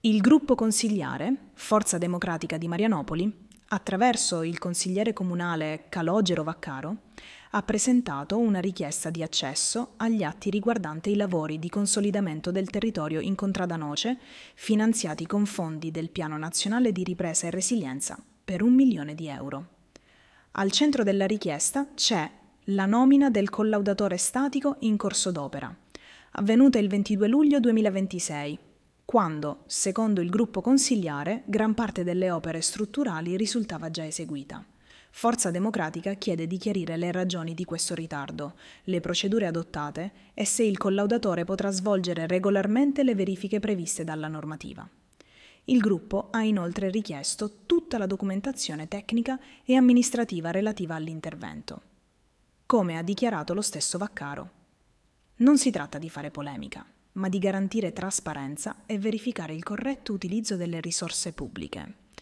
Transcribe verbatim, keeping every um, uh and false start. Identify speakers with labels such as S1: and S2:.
S1: Il gruppo consigliare, Forza Democratica di Marianopoli, attraverso il consigliere comunale Calogero Vaccaro, ha presentato una richiesta di accesso agli atti riguardanti i lavori di consolidamento del territorio in Contrada Noce, finanziati con fondi del Piano Nazionale di Ripresa e Resilienza per un milione di euro. Al centro della richiesta c'è la nomina del collaudatore statico in corso d'opera, avvenuta il ventidue luglio duemilaventisei, quando, secondo il gruppo consigliare, gran parte delle opere strutturali risultava già eseguita. Forza Democratica chiede di chiarire le ragioni di questo ritardo, le procedure adottate e se il collaudatore potrà svolgere regolarmente le verifiche previste dalla normativa. Il gruppo ha inoltre richiesto tutta la documentazione tecnica e amministrativa relativa all'intervento. Come ha dichiarato lo stesso Vaccaro. Non si tratta di fare polemica, ma di garantire trasparenza e verificare il corretto utilizzo delle risorse pubbliche.